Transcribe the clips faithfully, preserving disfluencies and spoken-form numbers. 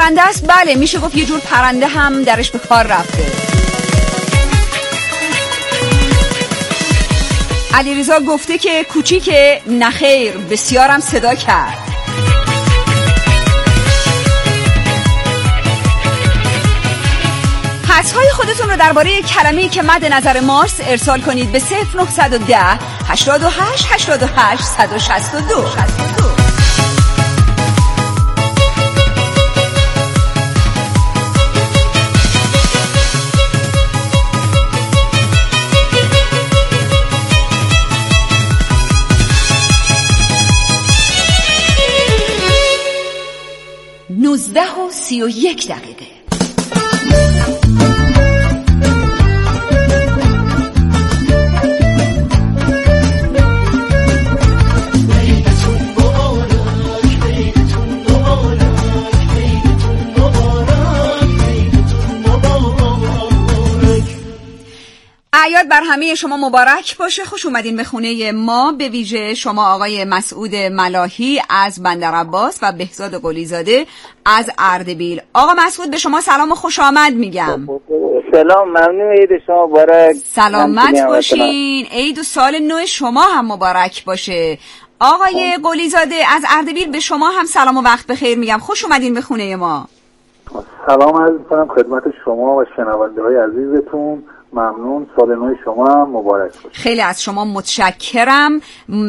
پرنده است؟ بله، میشه گفت یه جور پرنده هم درش به کار رفته. علیرضا گفته که کوچیکه، نخیر، بسیارم صدا کرد. حدس‌های خودتون رو درباره کلمه‌ای که مد نظر ماست ارسال کنید به صفر نه یک صفر هشتاد و هشت هشتاد و هشت صد و شصت و دو. نوزده و سی و یک دقیقه. اعیاد بر همه شما مبارک باشه. خوش اومدین به خونه ما، به ویژه شما آقای مسعود ملاحی از بندرعباس و بهزاد قلیزاده از اردبیل. آقا مسعود به شما سلام و خوش آمد میگم. سلام، ممنون. عید شما مبارک. سلامت باشین. عید و سال نو شما هم مبارک باشه. آقای قلیزاده از اردبیل به شما هم سلام و وقت بخیر میگم. خوش اومدین به خونه ما. سلام عرض می‌کنم خدمت شما و شنونده‌های عزیزتون. ممنون. سال نو شما هم مبارک باشه. خیلی از شما متشکرم.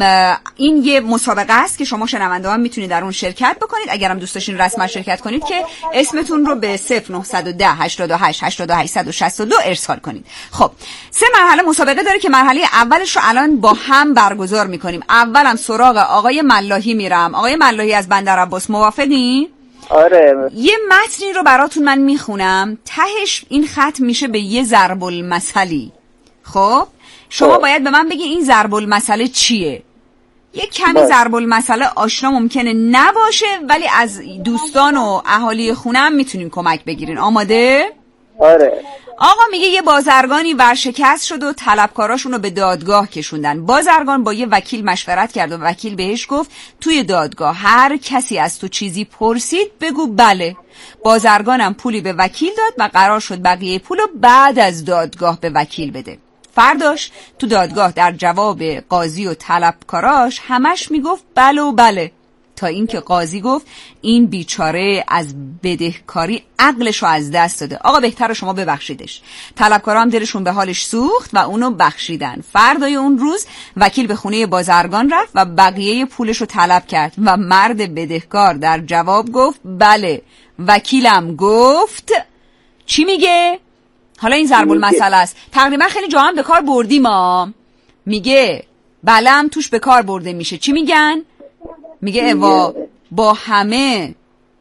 این یه مسابقه است که شما شنونده ها میتونید در اون شرکت بکنید. اگرم دوست داشتین رسما شرکت کنید که اسمتون رو به صفر نه یک صفر هشتاد و هشت هشتاد و هشت صد و شصت و دو ارسال کنید. خب سه مرحله مسابقه داره که مرحله اولش رو الان با هم برگزار میکنیم. اولم سراغ آقای ملاحی میرم. آقای ملاحی از بندرعباس، موافقین؟ آره. یه متنی رو براتون من میخونم، تهش این ختم میشه به یه ضرب المثلی. خب شما آه. باید به من بگین این ضرب المثل چیه. یه کمی ضرب المثل آشنا ممکنه نباشه، ولی از دوستان و اهالی خونه هم میتونین کمک بگیرین. آماده؟ آره. آقا میگه یه بازرگانی ورشکست شد و طلبکاراشون رو به دادگاه کشوندن. بازرگان با یه وکیل مشورت کرد و وکیل بهش گفت توی دادگاه هر کسی از تو چیزی پرسید بگو بله. بازرگانم پولی به وکیل داد و قرار شد بقیه پولو بعد از دادگاه به وکیل بده. فرداش تو دادگاه در جواب قاضی و طلبکاراش همش میگفت بله و بله، تا اینکه قاضی گفت این بیچاره از بدهکاری عقلشو از دست داده. آقا بهتره شما ببخشیدش. طلبکارا هم دلشون به حالش سوخت و اونو بخشیدن. فردای اون روز وکیل به خونه بازرگان رفت و بقیه پولشو طلب کرد و مرد بدهکار در جواب گفت بله. وکیلم گفت چی میگه؟ حالا این ضرب المثل است. تقریبا خیلی جا هم به کار بردیم ما. میگه بله هم توش به کار برده میشه. چی میگن؟ میگه اوا با همه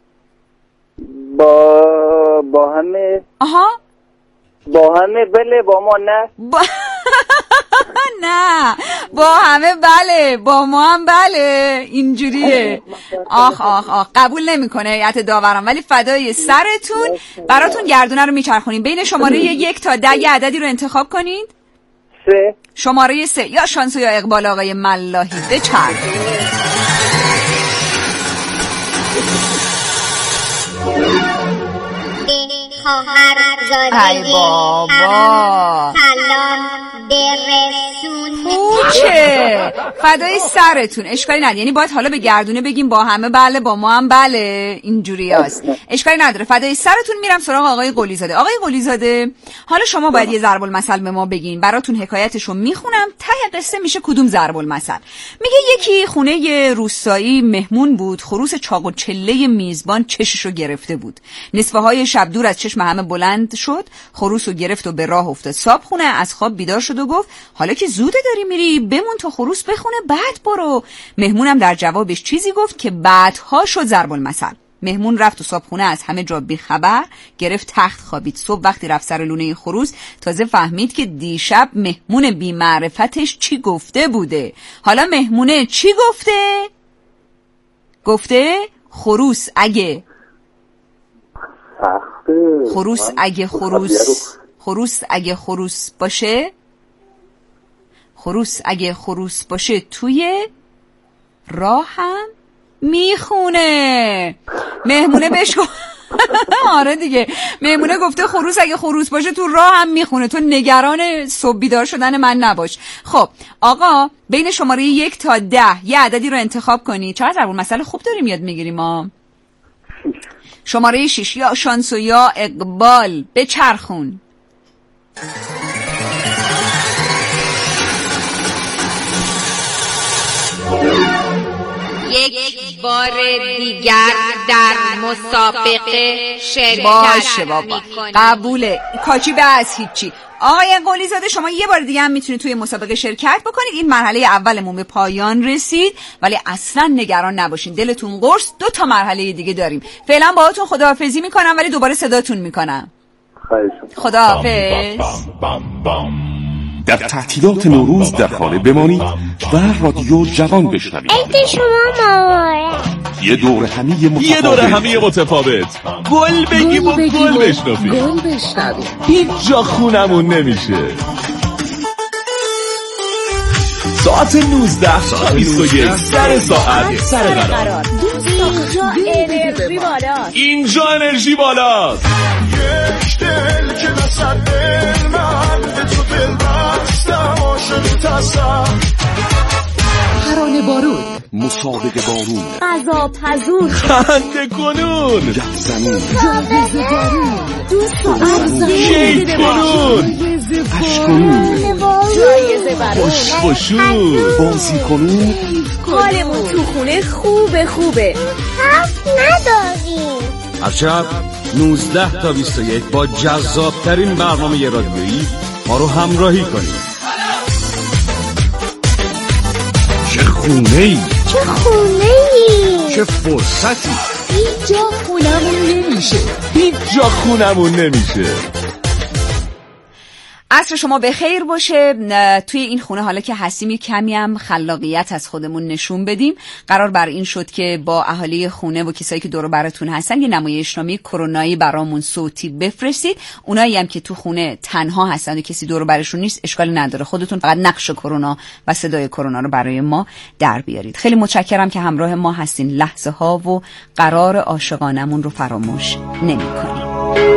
با با همه آها با همه بله، با ما نه. با... نه با همه بله، با ما هم بله. اینجوریه. آخ آخ آخ قبول نمیکنه هیئت داوران، ولی فدای سرتون. براتون گردونه رو میچرخونیم. بین شماره یک تا ده یه عددی رو انتخاب کنید. سه. شماره سه. یا شانسو یا اقبال آقای ملاحی. بچرخ. ای بابا سلام برسون. چه فدای سرتون. اشکالی نداره، یعنی باید حالا به گردونه بگیم با همه بله، با ما هم بله. اینجوری هست. اشکالی نداره. فدای سرتون. میرم سراغ آقای قلیزاده. آقای قلیزاده حالا شما باید یه ضرب المثل به ما بگین. براتون حکایتشو میخونم، ته قصه میشه کدوم ضرب المثل. میگه یکی خونه روستایی مهمون بود. خروس چاق و چله میزبان چششو گرفته بود. نصفه های شب دور از چشم همه بلند شد. خروسو گرفت و به راه افتاد. صاحب خونه از خواب بیدار شد و گفت حالا که زوده داری میری بمون تا خروس بخونه بعد برو. مهمونم در جوابش چیزی گفت که بعدها شد ضرب المثل. مهمون رفت و صابخونه از همه جا بی خبر گرفت، تخت خوابید. صبح وقتی رفت سر لونه خروس تازه فهمید که دیشب مهمون بی معرفتش چی گفته بوده. حالا مهمونه چی گفته؟ گفته خروس اگه خروس اگه خروس خروس اگه خروس باشه خروس اگه خروس باشه توی راه هم میخونه. مهمونه بهش آره دیگه، میمونه گفته خروس اگه خروس باشه تو راه هم میخونه، تو نگران صبح بیدار شدن من نباش. خب آقا بین شماره یک تا ده یه عددی رو انتخاب کنی. چقدر ضرب المثل خوب داریم یاد میگیریم ما. شماره شش، یا شانسو یا اقبال، بچرخون. یک بار دیگر در مسابقه شرکت باشه بابا، می‌کنیم. قبوله. کاچی بس هیچی. آقای قلی زاده شما یه بار دیگه هم میتونید توی مسابقه شرکت بکنید. این مرحله اولمون به پایان رسید، ولی اصلا نگران نباشین، دلتون قرص، دو تا مرحله دیگه داریم. فعلا باهاتون خداحافظی میکنم، ولی دوباره صداتون میکنم. خداحافظ. در تعطیلات نوروز در خانه بمانید و رادیو جوان بشنوید. عید شما مبارک. یه دور همی متفاوت، یه دور همی متفاوت. گل بگیم و گل بشنویم. گل بشنویم. هیچ جا خونمون نمیشه. ساعت نوزده تا بیست و یک سر ساعت سر قرار. اینجا انرژی بالاست. اینجا انرژی بالاست. یک دل که نصد دل من به تو دل بستم عاشق تصم. ترانه بارون، مسابقه بارون، غذا پزون، خنده کنون، گپ زنون، جایزه بارون، دوست و عزیز، کیک کنون، عشق کنون، جایزه بارون، خوش خوشون، بازی کنون. حالمون تو خونه خوبه خوبه. حرف نداریم. هر شب نوزده تا بیست و یک با جذابترین برنامه رادیویی ما رو همراهی کنید. چه خونه‌ای، چه خونه‌ای، چه فرصتی. هیچ جا خونمون نمیشه. هیچ جا خونمون نمیشه. عصر شما بخیر باشه. توی این خونه حالا که هستیم یک کمی هم خلاقیت از خودمون نشون بدیم. قرار بر این شد که با اهالی خونه و کسایی که دور و براتون هستن یه نمایشنامه کرونایی برامون صوتی بفرستید. اونایی هم که تو خونه تنها هستن و کسی دور و برشون نیست اشکال نداره، خودتون فقط نقش کرونا و صدای کرونا رو برای ما در بیارید. خیلی متشکرم که همراه ما هستین. لحظه ها و قرار عاشقانمون رو فراموش نمی‌کنیم.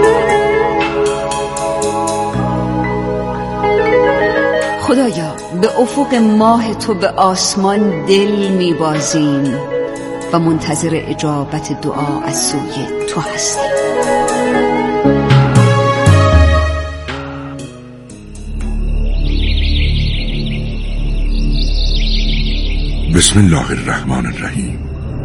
خدایا به افق ماه تو به آسمان دل میبازیم و منتظر اجابت دعا از سوی تو هستیم. بسم الله الرحمن الرحیم.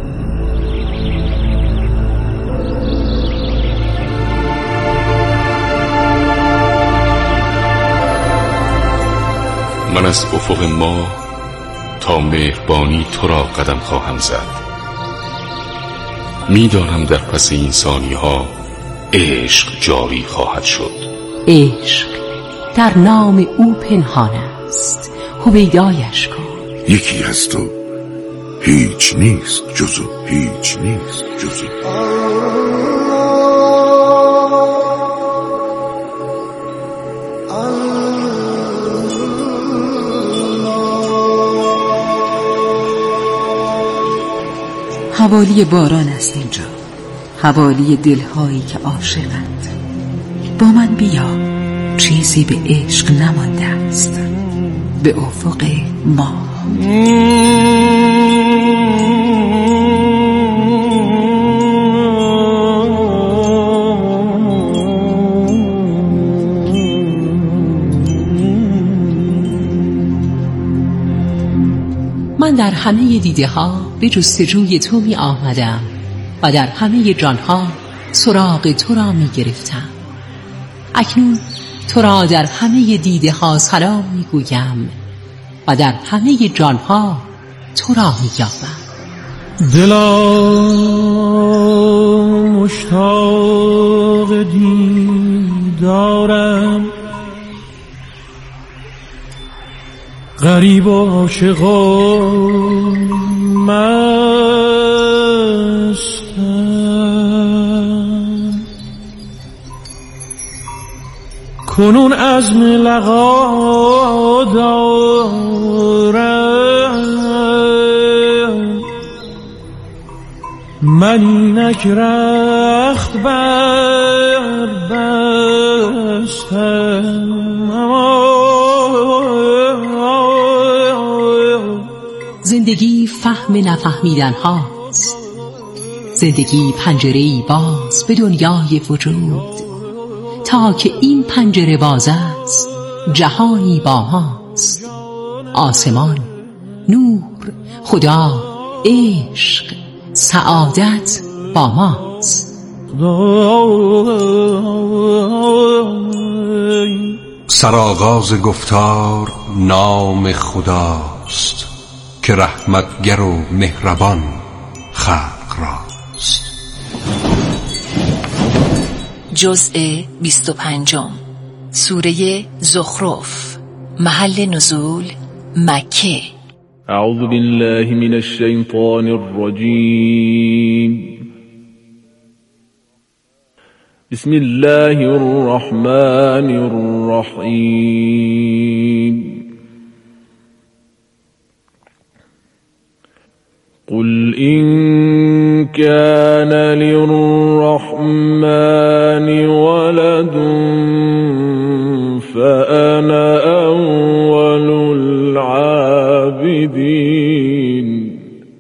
من از افق ما تا مهربانی تو را قدم خواهم زد. میدانم در پس این ثانیه ها عشق جاری خواهد شد. عشق در نام او پنهان است، هویدایش کن. یکی هست و هیچ نیست جزو، هیچ نیست جزو. حوالی باران است اینجا، حوالی دلهایی که عاشقند. با من بیا، چیزی به عشق نمانده است. به افق ما من در همه دیده ها به جستجوی تو می آمدم و در همه جان ها سراغ تو را می گرفتم. اکنون تو را در همه دیده ها سلام می گویم و در همه جان ها تو را می یابم. دلا مشتاق دیدارم، غریب و عاشق و مستم. کنون عزم لقا دارم، من اینک رخت بر بستم. زندگی فهم نفهمیدن هاست. زندگی پنجره‌ای باز به دنیای وجود. تا که این پنجره باز است جهانی با ماست. آسمان، نور، خدا، عشق، سعادت با ماست. سرآغاز گفتار نام خداست که رحمتگر و مهربان خلق راست. جزء بیست و پنجم، سوره زخرف. محل نزول مکه. اعوذ بالله من الشیطان الرجیم. بسم الله الرحمن الرحیم. قل إن كان للرحمن ولد فأنا أول العابدين.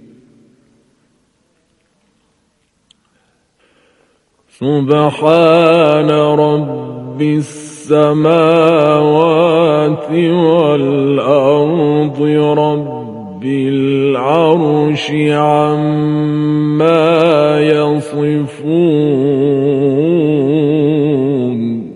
سبحان رب السماوات والأرض رب العرش عما يصفون.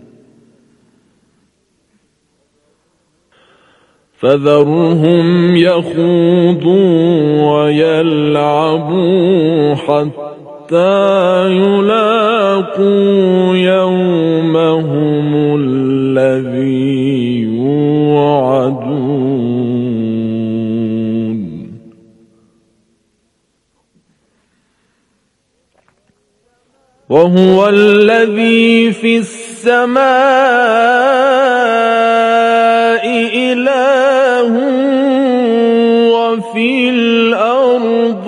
فذرهم يخوضوا ويلعبوا حتى يلاقوا يومهم الذي يوعدون. وهو الذي في السماء إله وفي الأرض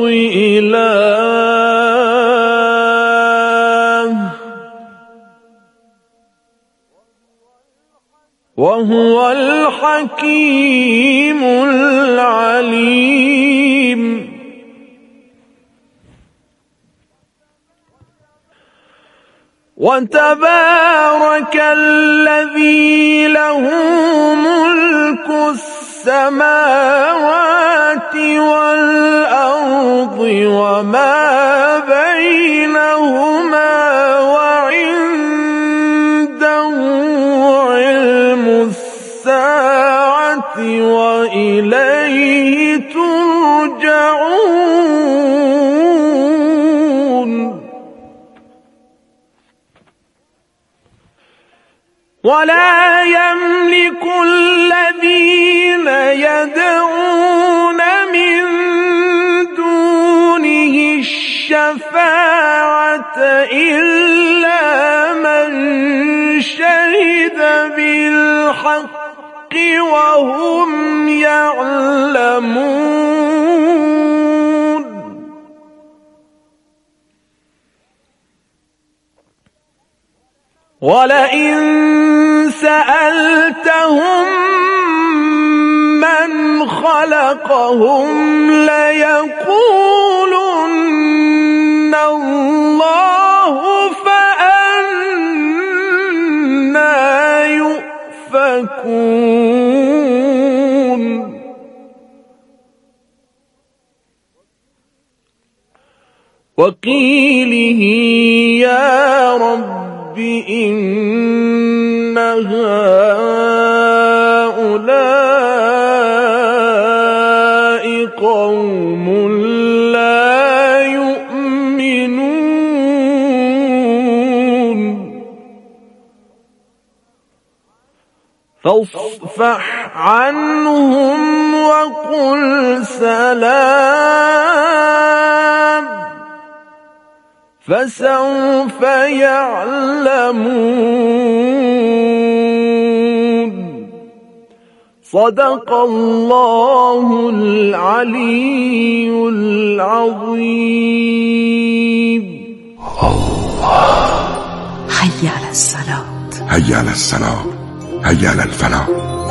إله وهو الحكيم العليم. وتبارك الذي له ملك السماوات والأرض وما بينهما وعنده علم الساعة وإليه ترجعون. ولا يملك الذين يدعون من دونه الشفاعة إلا من شهد بالحق وهم يعلمون. ولئن سألتهم من خلقهم ليقولن الله فأنا يؤفكون. وقيله يا رب إن هؤلاء قوم لا يؤمنون. فاصفح عنهم وقل سلام فسوف يعلمون. صدق الله العلی العظیم. حی علی الصلاة، حی علی الصلاة، حی علی الفلاح.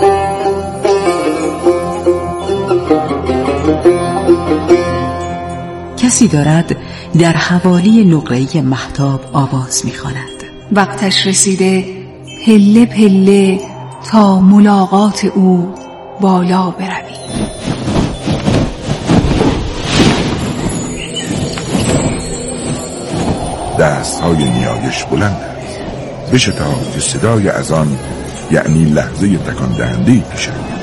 کسی دارد در حوالی نقره مهتاب آواز می‌خواند. وقتش رسیده پله پله تا ملاقات او بالا بروی. دست های نیایش بلند است. بشتاب که صدای اذان یعنی لحظه تکان دهنده پیش آید.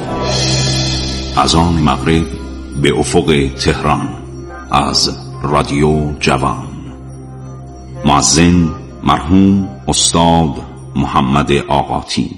اذان مغرب به افق تهران از رادیو جوان. مؤذن مرحوم استاد محمد آقاتی.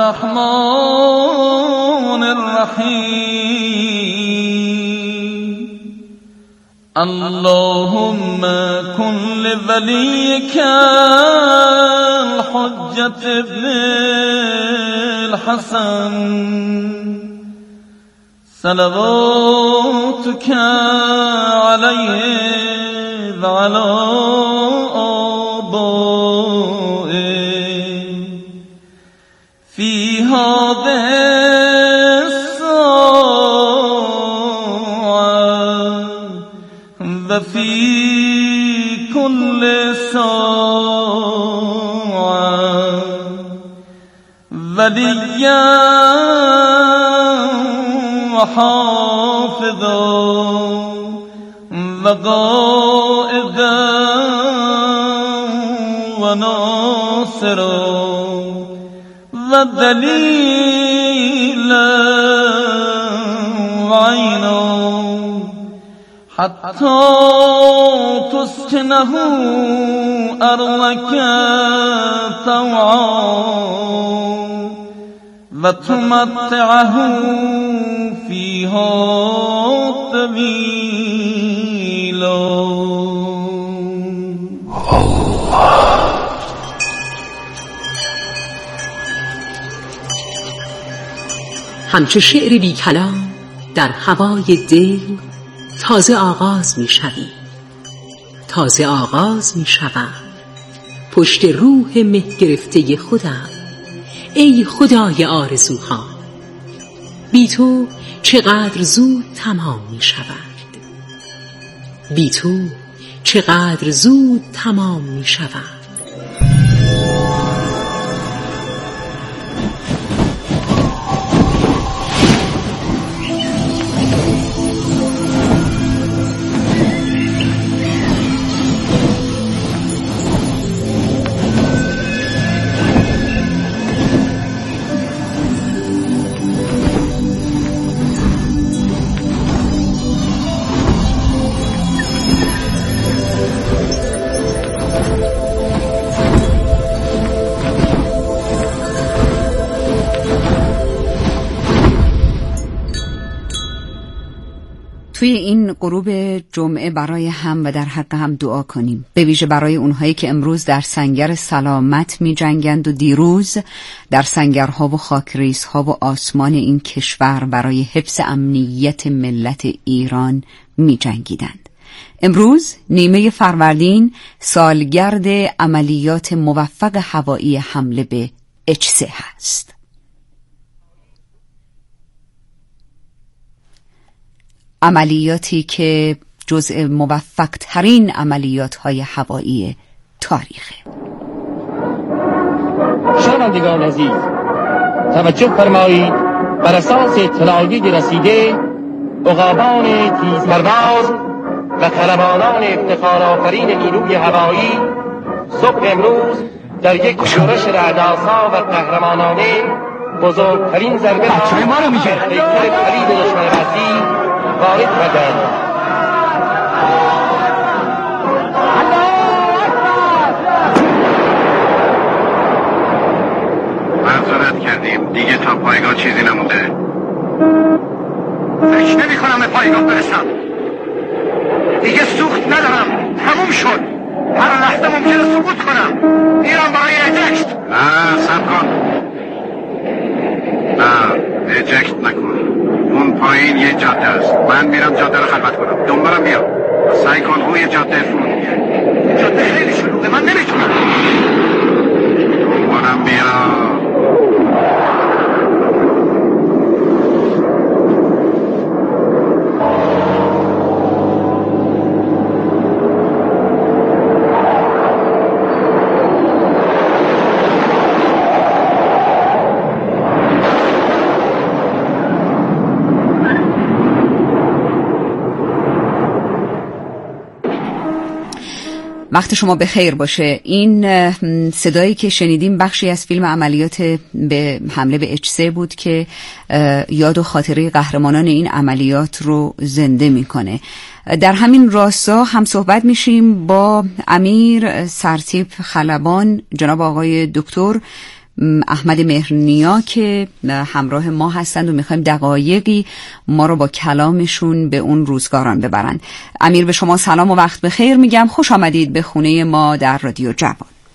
الرحمن الرحیم اللهم کن لولیک الحجة ابن الحسن صلواتك علیه و علی آبائه فی هذه الساعة و فی كل ساعة ولیا و حافظا و قائدا و ناصرا و دلیلا و عینا حتی تسکنه ارضک طوعا و تمتعه فیها طویلا. همچو شعر بی کلام در هوای دل تازه آغاز می شوی، تازه آغاز می شوم پشت روح مه گرفته خودم. ای خدای آرزوها، بی تو چقدر زود تمام می شود، بی تو چقدر زود تمام می شود. توی این غروب جمعه برای هم و در حق هم دعا کنیم، به ویژه برای اونهایی که امروز در سنگر سلامت می جنگند و دیروز در سنگرها و خاکریزها و آسمان این کشور برای حفظ امنیت ملت ایران می جنگیدند. امروز نیمه فروردین سالگرد عملیات موفق هوایی حمله به اچ سه هست. عملیاتی که جزء موفق ترین عملیات های هوایی تاریخه. شنوندگان عزیز، توجه فرمایید. بر اساس اطلاعیه رسیده، عقابان تیزپرواز و خلبانان افتخار آفرین نیروی هوایی صبح امروز در یک شورش رعدآسا و قهرمانانه بزرگترین ضربه را ما رو میشه پیکر پرید دشمن وزیر وارد کردند. معذرت کردیم، دیگه تا پایگاه چیزی نمونده. فکر نمی کنم به پایگاه برسم، دیگه سوخت ندارم، تموم شد. هر لحظه ممکنه سقوط کنم. میرم برای اجکت. نه صبر کن، نه اجکت نکن. اون پایین یه جاده است، من میرم جاده رو خلوت کنم. دنبالم بیا، سعی کن روی جاده فرود بیای. جاده خیلی شلوغه، من نمیتونم. دنبالم بیا. وقت شما بخیر باشه. این صدایی که شنیدیم بخشی از فیلم عملیات به حمله به اچ سه بود که یاد و خاطره قهرمانان این عملیات رو زنده میکنه. در همین راستا هم صحبت میشیم با امیر سرتیپ خلبان، جناب آقای دکتر احمد مهرنیا که همراه ما هستند و میخوایم دقایقی ما رو با کلامشون به اون روزگاران ببرند. امیر به شما سلام و وقت بخیر میگم، خوش آمدید به خونه ما در رادیو جوان.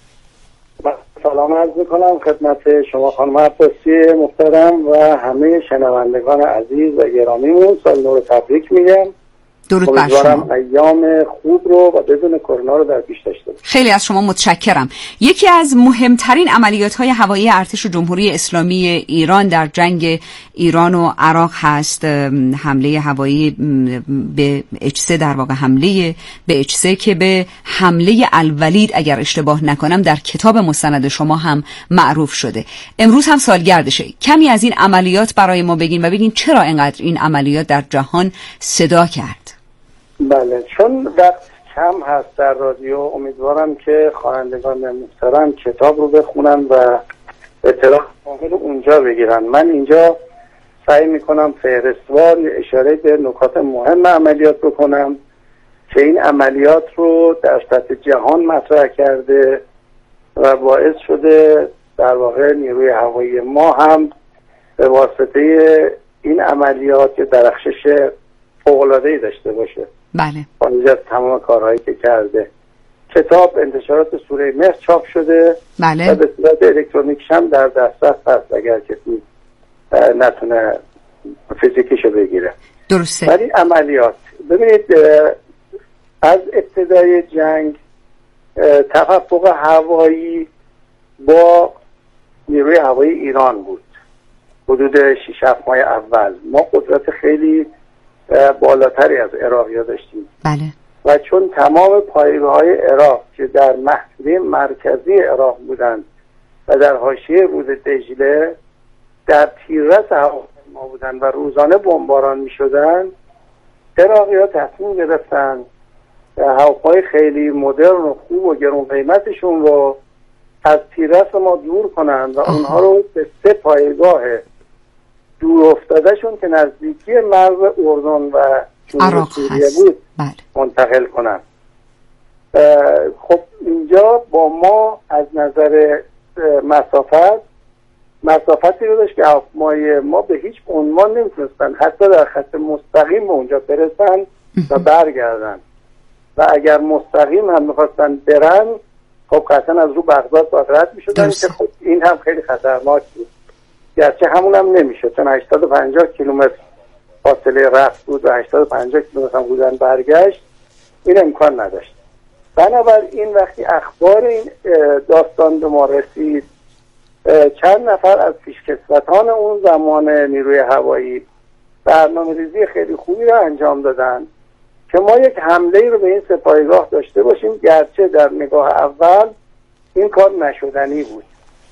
سلام عرض میکنم خدمت شما خانم عباسی محترم و همه شنوندگان عزیز و گرامیمون، سال نو رو تبریک میگم. درود بر شما. ایام خوب رو و بدون کرونا رو در پیش داشته باشید. خیلی از شما متشکرم. یکی از مهمترین عملیات‌های هوایی ارتش جمهوری اسلامی ایران در جنگ ایران و عراق هست حمله هوایی به اچ سه، در واقع حمله به اچ سه که به حمله الولید اگر اشتباه نکنم در کتاب مستند شما هم معروف شده. امروز هم سالگردشه. کمی از این عملیات برای ما بگین و بگین چرا اینقدر این عملیات در جهان صدا کرد. بله، چون وقت کم هست در رادیو، امیدوارم که خوانندگان محترم کتاب رو بخونن و اطلاع کامل اونجا بگیرن. من اینجا سعی میکنم فهرستوار اشاره به نکات مهم عملیات بکنم که این عملیات رو در سطح جهان مطرح کرده و باعث شده در واقع نیروی هوایی ما هم به واسطه این عملیات که درخشش فوق‌العاده‌ای داشته باشه. بله. خارج از تمام کارهایی که کرده. کتاب انتشارات سوره مهر چاپ شده. بله. و به صورت الکترونیکش هم در دسترس هست اگر کسی نتونه فیزیکیشو بگیره. درسته. ولی عملیات ببینید از ابتدای جنگ تفوق هوایی با نیروی هوایی ایران بود. حدود شش هفت ماه اول ما قدرت خیلی بالاتری از عراقی‌ها داشتیم. بله. و چون تمام پایگاه‌های عراق که در محدوده مرکزی عراق بودند و در حاشیه رود دجله در تیررس هواپیما ما بودند و روزانه بمباران می‌شدند، عراقی‌ها تصمیم گرفتن هواپیمای خیلی مدرن و خوب و گران قیمتشون رو از تیررس ما دور کنند و اونها رو به سه پایگاه دور افتادهشون که نزدیکی مرز اردن و عراق سوریه هست. بود بله. منتقل کنن. خب اینجا با ما از نظر مسافت مسافتی رو داشت که هواپیمای ما به هیچ عنوان نمیتونستن حتی در خط مستقیم به اونجا برسن و برگردن و اگر مستقیم هم میخواستن برن خب قطعا از رو بغداد باید رد میشدن که خب این هم خیلی خطرناک بود، گرچه همون هم نمیشد چون هشتصد و پنجاه کیلومتر فاصله رفت بود و هشتصد و پنجاه کیلومتر هم بودن برگشت، این امکان نداشت. بنابراین وقتی اخبار این داستان به ما رسید چند نفر از پیشکسوتان اون زمان نیروی هوایی برنامه ریزی خیلی خوبی رو انجام دادن که ما یک حمله رو به این سه پایگاه داشته باشیم، گرچه در نگاه اول این کار نشدنی بود.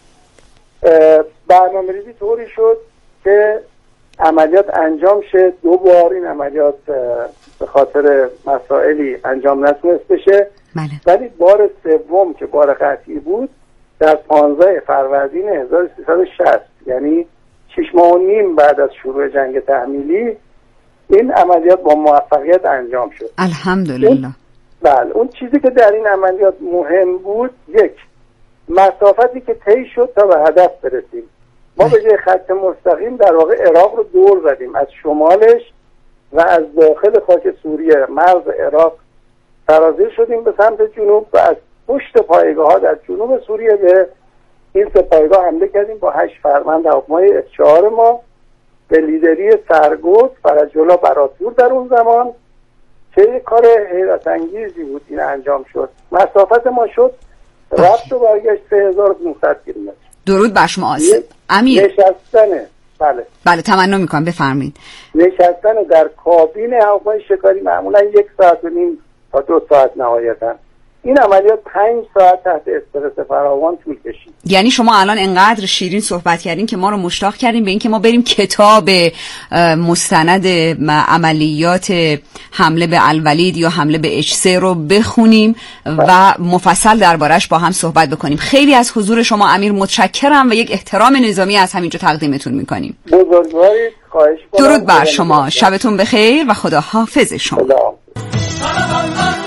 برنامه ریزی طوری شد که عملیات انجام شد. دو بار این عملیات به خاطر مسائلی انجام نتونست بشه، ولی بار سوم که بار قطعی بود در پانزده فروردین هزار و سیصد و شصت، یعنی شش ماه و نیم بعد از شروع جنگ تحمیلی، این عملیات با موفقیت انجام شد. الحمدلله. بله، اون چیزی که در این عملیات مهم بود، یک، مسافتی که طی شد تا به هدف برسیم. ما به جای خط مستقیم در واقع عراق رو دور زدیم، از شمالش و از داخل خاک سوریه مرز عراق سرازیر شدیم به سمت جنوب و از پشت پایگاه ها در جنوب سوریه به این سه پایگاه حمله کردیم با هشت فرماند هواپیمای اف چهار ما به لیدری سرگوت فرج‌الله براتور در اون زمان، که یک کار حیرت انگیزی بود این انجام شد. مسافت ما شد رفت و برگشت سه هزار و پانصد کیلومتر. درود بر شما آسف. امیر نشستنه بله بله تمنا میکنم بفرمایید. نشستن در کابین هواپیمای شکاری معمولا یک ساعت و نیم تا دو ساعت نهایتا. این عملیات پنج ساعت تحت استرس فراوان طول کشید. یعنی شما الان انقدر شیرین صحبت کردین که ما رو مشتاق کردین به این که ما بریم کتاب مستند عملیات حمله به الولید یا حمله به اچ سه رو بخونیم و مفصل دربارش با هم صحبت بکنیم. خیلی از حضور شما امیر متشکرم و یک احترام نظامی از همینجا تقدیمتون میکنیم. بزرگوارید، خواهش می‌کنم. درود بر شما، شبتون بخیر و خدا حافظ شما. خدا.